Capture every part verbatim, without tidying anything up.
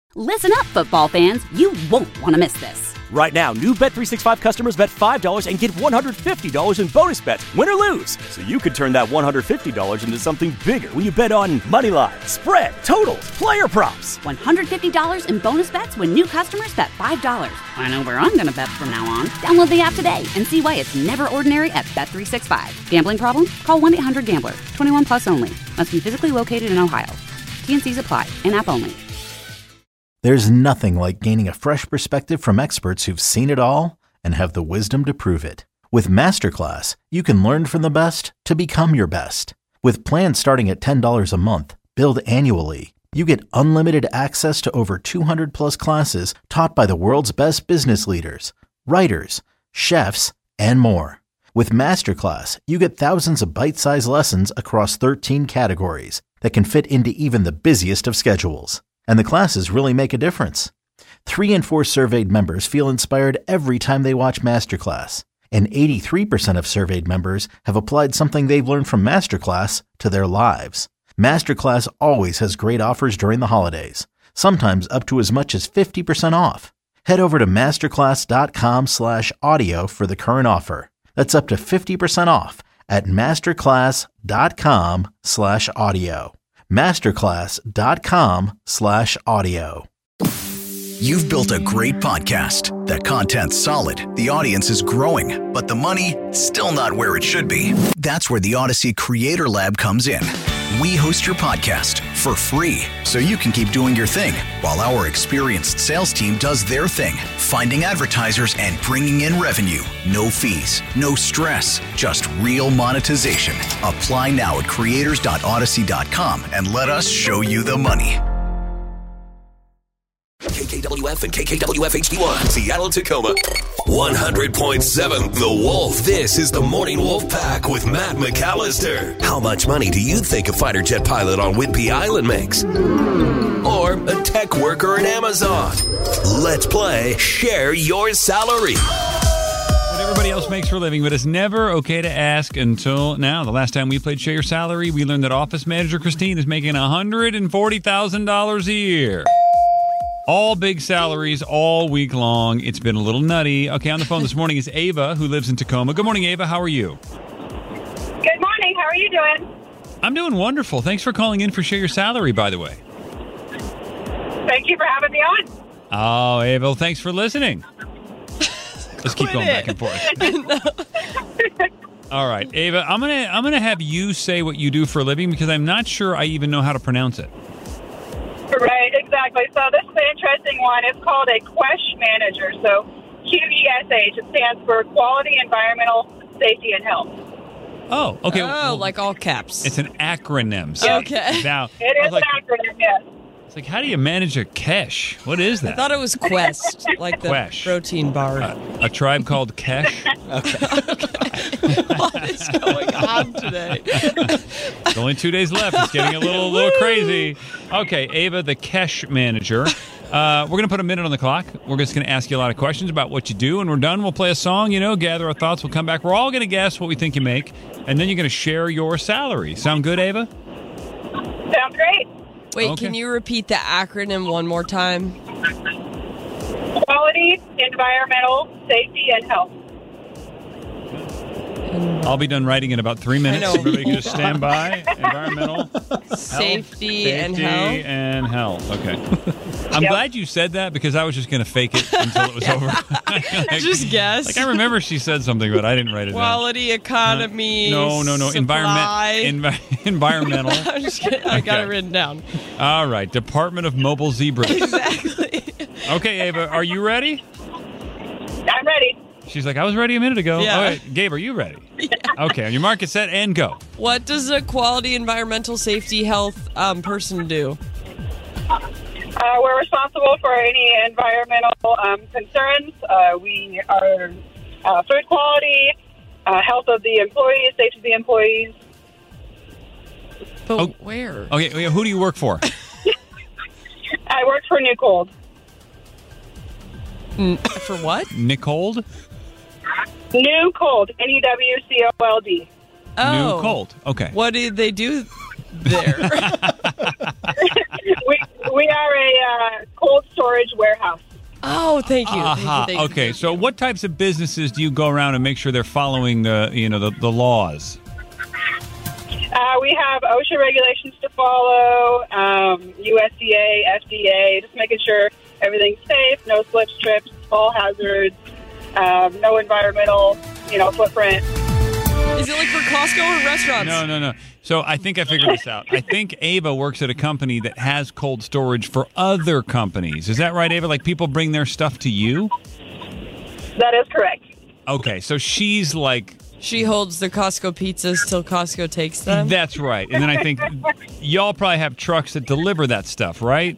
Listen up, football fans. You won't want to miss this. Right now, new Bet three sixty-five customers bet five dollars and get one hundred fifty dollars in bonus bets, win or lose. So you could turn that one hundred fifty dollars into something bigger when you bet on money line, spread, totals, player props. one hundred fifty dollars in bonus bets when new customers bet five dollars. I know where I'm going to bet from now on. Download the app today and see why it's never ordinary at Bet three sixty-five. Gambling problem? Call one eight hundred gambler. twenty-one plus only. Must be physically located in Ohio. T N Cs apply. In-app only. There's nothing like gaining a fresh perspective from experts who've seen it all and have the wisdom to prove it. With Masterclass, you can learn from the best to become your best. With plans starting at ten dollars a month, billed annually, you get unlimited access to over two hundred plus classes taught by the world's best business leaders, writers, chefs, and more. With Masterclass, you get thousands of bite-sized lessons across thirteen categories that can fit into even the busiest of schedules. And the classes really make a difference. Three in four surveyed members feel inspired every time they watch Masterclass. And eighty-three percent of surveyed members have applied something they've learned from Masterclass to their lives. Masterclass always has great offers during the holidays, sometimes up to as much as fifty percent off. Head over to masterclass.com slash audio for the current offer. That's up to fifty percent off at masterclass.com slash audio. Masterclass.com slash audio. You've built a great podcast. The content's solid, the audience is growing, but the money, still not where it should be. That's where the Odyssey Creator Lab comes in. We host your podcast for free, so you can keep doing your thing, while our experienced sales team does their thing, finding advertisers and bringing in revenue. No fees, no stress, just real monetization. Apply now at creators dot odyssey dot com and let us show you the money. K K W F and K K W F H D one, Seattle, Tacoma. one hundred point seven The Wolf. This is the Morning Wolf Pack with Matt McAllister. How much money do you think a fighter jet pilot on Whidbey Island makes? Or a tech worker in Amazon? Let's play Share Your Salary. What everybody else makes for a living, but it's never okay to ask until now. The last time we played Share Your Salary, we learned that office manager Christine is making one hundred forty thousand dollars a year. All big salaries all week long. It's been a little nutty. Okay, on the phone this morning is Ava, who lives in Tacoma. Good morning, Ava. How are you? Good morning. How are you doing? I'm doing wonderful. Thanks for calling in for Share Your Salary, by the way. Thank you for having me on. Oh, Ava, well, thanks for listening. Let's keep going back and forth. All right, Ava, I'm gonna I'm gonna have you say what you do for a living because I'm not sure I even know how to pronounce it. Right, exactly. So this is an interesting one. It's called a QESH manager. So Q E S H. It stands for Quality, Environmental, Safety, and Health. Oh, okay. Oh, well, like all caps. It's an acronym. So Okay. Now, It is like, an acronym, yes. It's like, how do you manage a Kesh? What is that? I thought it was Quest, like the Quesh. protein bar. Uh, a tribe called Kesh? What is going on today? There's only two days left. It's getting a little, a little crazy. Okay, Ava, the Kesh manager. Uh, we're going to put a minute on the clock. We're just going to ask you a lot of questions about what you do. When we're done, we'll play a song, you know, gather our thoughts. We'll come back. We're all going to guess what we think you make. And then you're going to share your salary. Sound good, Ava? Sounds great. Wait, Okay. can you repeat the acronym one more time? Quality, Environmental, Safety, and Health. I'll be done writing in about three minutes. know. Everybody can just stand by. Environmental, health, Safety and safety health. and health. Okay. I'm Yep. glad you said that because I was just going to fake it until it was over. Like- Just guess. Like I remember she said something, but I didn't write it Quality, economy. down. No, no, no. supply. Environment, envi- environmental. I'm just kidding. I got Okay. it written down. All right. Department of Mobile Zebras. Exactly. Okay, Ava, are you ready? I'm ready. She's like, I was ready a minute ago. Yeah. All right, Gabe, are you ready? Yeah. Okay, on your mark, get set, and go. What does a quality, environmental, safety, health um, person do? Uh, we're responsible for any environmental um, concerns. Uh, we are uh, food quality, uh, health of the employees, safety of the employees. But Oh. where? Okay, who do you work for? I work for New Cold. N- for what? Nicole? New Cold, N E W C O L D. Oh. New Cold. Okay. What did they do there? we we are a uh, cold storage warehouse. Oh, thank you. Aha. Thank you, thank you, Okay, thank so you. what types of businesses do you go around and make sure they're following the, you know, the, the laws? Uh, we have OSHA regulations to follow, um, U S D A, F D A, just making sure everything's safe, no slips, trips, fall hazards, um, no environmental, you know, footprint. Is it like for Costco or restaurants? No, no, no. So I think I figured this out. I think Ava works at a company that has cold storage for other companies. Is that right, Ava? Like people bring their stuff to you? That is correct. Okay, so she's like... She holds the Costco pizzas till Costco takes them? That's right. And then I think y'all probably have trucks that deliver that stuff, right?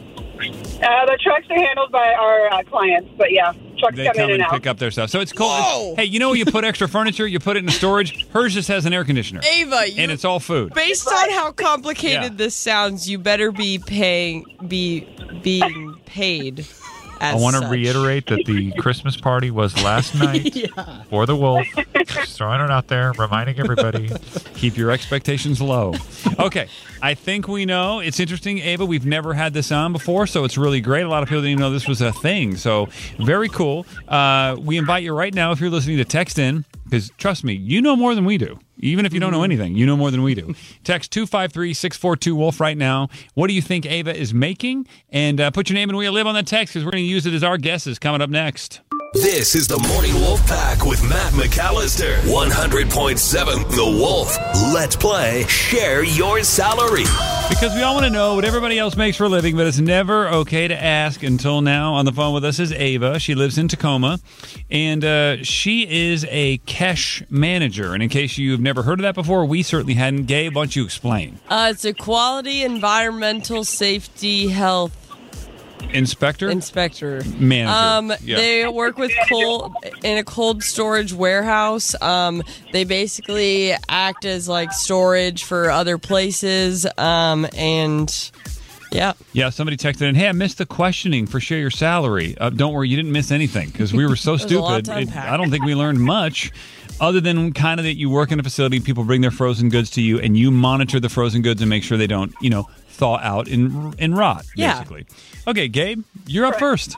Uh, the trucks are handled by our uh, clients, but yeah, trucks They come, come in and and out. pick up their stuff. So it's cold. Whoa. Hey, you know where you put extra furniture? You put it in storage. Hers just has an air conditioner. Ava, you, And it's all food. based on how complicated Yeah. this sounds, you better be paying, be being paid. As I want to such. reiterate that the Christmas party was last night for the Wolf. Just throwing it out there, reminding everybody. Keep your expectations low. Okay, I think we know. It's interesting, Ava. We've never had this on before, so it's really great. A lot of people didn't even know this was a thing. So very cool. Uh, we invite you right now, if you're listening, to text in, because trust me, you know more than we do. Even if you don't know anything, you know more than we do. Text two five three, six four two, WOLF right now. What do you think Ava is making? And uh, put your name and where you live on that text, because we're going to use it as our guesses coming up next. This is the Morning Wolf Pack with Matt McAllister. one hundred point seven The Wolf. Let's play Share Your Salary. Because we all want to know what everybody else makes for a living, but it's never okay to ask. Until now, on the phone with us is Ava. She lives in Tacoma, and uh, she is a cash manager. And in case you've never heard of that before, we certainly hadn't. Gabe, why don't you explain? Uh, it's a quality, environmental, safety, health Inspector? inspector. Manager. Um, Yeah. They work with cold in a cold storage warehouse. Um, they basically act as like storage for other places. Um, and yeah, Yeah, somebody texted in, hey, I missed the questioning for Share Your Salary. Uh, don't worry, you didn't miss anything, because we were so There's a lot stupid. to It- unpack. I don't think we learned much, other than kind of that you work in a facility, people bring their frozen goods to you, and you monitor the frozen goods and make sure they don't, you know, thaw out and, and rot, Yeah. basically. Okay, Gabe, you're up first.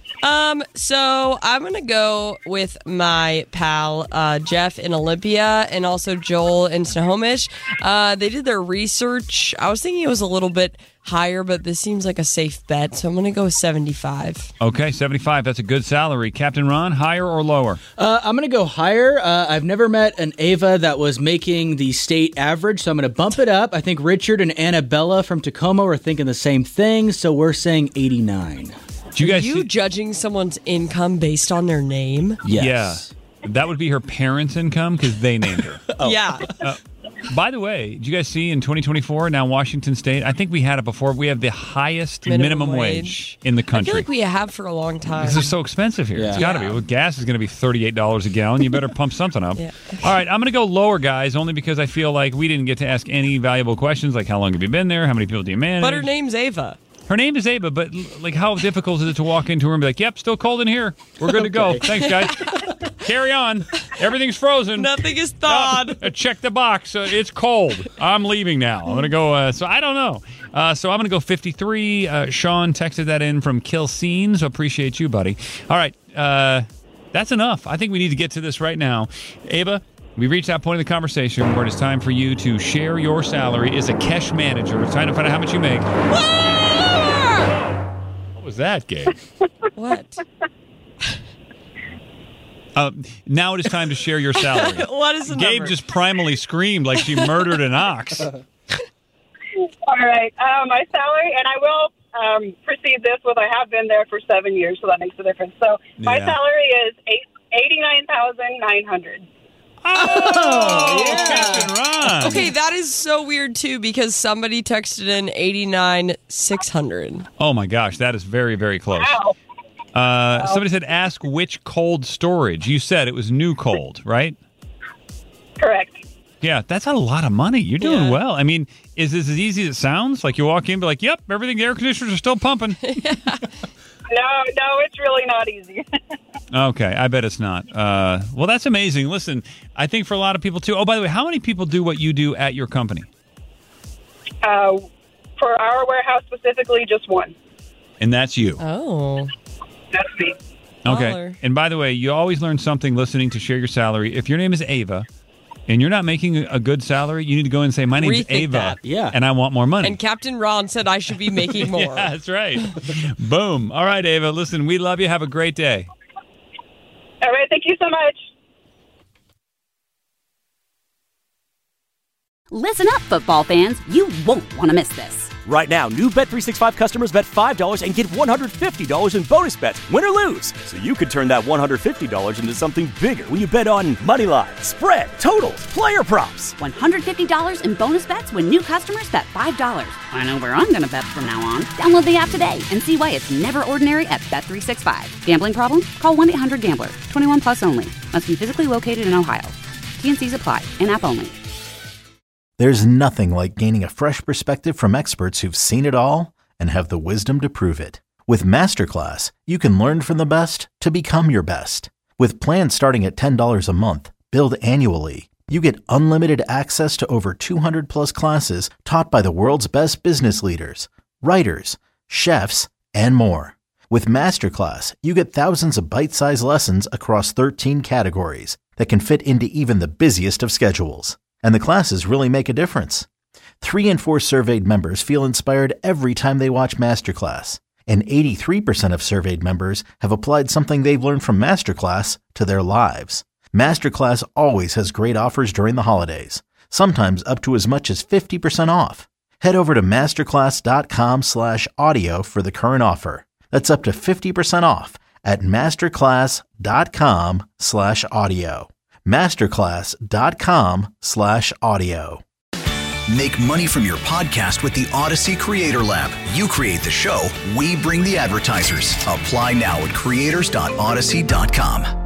Um, so I'm gonna go with my pal uh, Jeff in Olympia and also Joel in Snohomish. Uh, they did their research. I was thinking it was a little bit higher, but this seems like a safe bet, so I'm gonna go with seventy-five. Okay, seventy-five, that's a good salary. Captain Ron, higher or lower? Uh, I'm going to go higher. Uh, I've never met an Ava that was making the state average, so I'm going to bump it up. I think Richard and Annabella from Tacoma are thinking the same thing, so we're saying eighty-nine. Do you Are guys you see- judging someone's income based on their name? Yes. Yeah. That would be her parents' income, because they named her. Yeah. By the way, did you guys see in twenty twenty-four, now Washington State, I think we had it before, we have the highest minimum, Minimum wage. wage. in the I country. feel like we have for a long time. This is so expensive here. It's Yeah. got to be. Well, gas is going to be thirty-eight dollars a gallon. You better pump something up. Yeah. All right, I'm going to go lower, guys, only because I feel like we didn't get to ask any valuable questions, like how long have you been there? How many people do you manage? But her name's Ava. Her name is Ava, but l- like, how difficult is it to walk into her and be like, yep, still cold in here. We're good to go. Thanks, guys. Carry on. Everything's frozen. Nothing is thawed. Uh, check the box. Uh, it's cold. I'm leaving now. I'm going to go. Uh, so I don't know. Uh, so I'm going to go fifty-three. Uh, Sean texted that in from Kilseen, so appreciate you, buddy. All right. Uh, that's enough. I think we need to get to this right now. Ava, we reached that point in the conversation where it's time for you to share your salary as a cash manager. It's time to find out how much you make. What was that, Gabe? What? Uh, now it is time to share your salary. What is the Gabe number? just primally screamed like she murdered an ox. All right, uh, my salary, and I will um, precede this with I have been there for seven years, so that makes a difference. So my Yeah. salary is eight, eighty-nine thousand nine hundred. Oh, Captain Ron. Okay, that is so weird too because somebody texted in eighty-nine six hundred. Oh my gosh, that is very, very close. Wow. Uh, somebody said, ask which cold storage. You said it was New Cold, right? Correct. Yeah, that's a lot of money. You're doing Yeah. well. I mean, is this as easy as it sounds? Like you walk in and be like, yep, everything, the air conditioners are still pumping. No, no, it's really not easy. Okay, I bet it's not. Uh, well, that's amazing. Listen, I think for a lot of people too. Oh, by the way, how many people do what you do at your company? uh, For our warehouse specifically, just one. And that's you. Oh. That's me. Okay. Baller. And by the way, you always learn something listening to Share Your Salary. If your name is Ava and you're not making a good salary, you need to go in and say, my name's Rethink Ava. that. Yeah. And I want more money. And Captain Ron said I should be making more. Yeah, that's right. Boom. All right, Ava. Listen, we love you. Have a great day. All right. Thank you so much. Listen up, football fans. You won't want to miss this. Right now, new Bet three sixty-five customers bet five dollars and get one hundred fifty dollars in bonus bets, win or lose. So you could turn that one hundred fifty dollars into something bigger when you bet on money line, spread, totals, player props. one hundred fifty dollars in bonus bets when new customers bet five dollars. I know where I'm going to bet from now on. Download the app today and see why it's never ordinary at Bet three sixty-five. Gambling problem? Call one eight hundred gambler. twenty-one plus only. Must be physically located in Ohio. T N Cs apply. In-app only. There's nothing like gaining a fresh perspective from experts who've seen it all and have the wisdom to prove it. With Masterclass, you can learn from the best to become your best. With plans starting at ten dollars a month, billed annually, you get unlimited access to over two hundred plus classes taught by the world's best business leaders, writers, chefs, and more. With Masterclass, you get thousands of bite-sized lessons across thirteen categories that can fit into even the busiest of schedules. And the classes really make a difference. Three in four surveyed members feel inspired every time they watch Masterclass. And eighty-three percent of surveyed members have applied something they've learned from Masterclass to their lives. Masterclass always has great offers during the holidays, sometimes up to as much as fifty percent off. Head over to masterclass.com slash audio for the current offer. That's up to fifty percent off at masterclass.com slash audio. Masterclass.com slash audio. Make money from your podcast with the Odyssey Creator Lab. You create the show, we bring the advertisers. Apply now at creators dot odyssey dot com.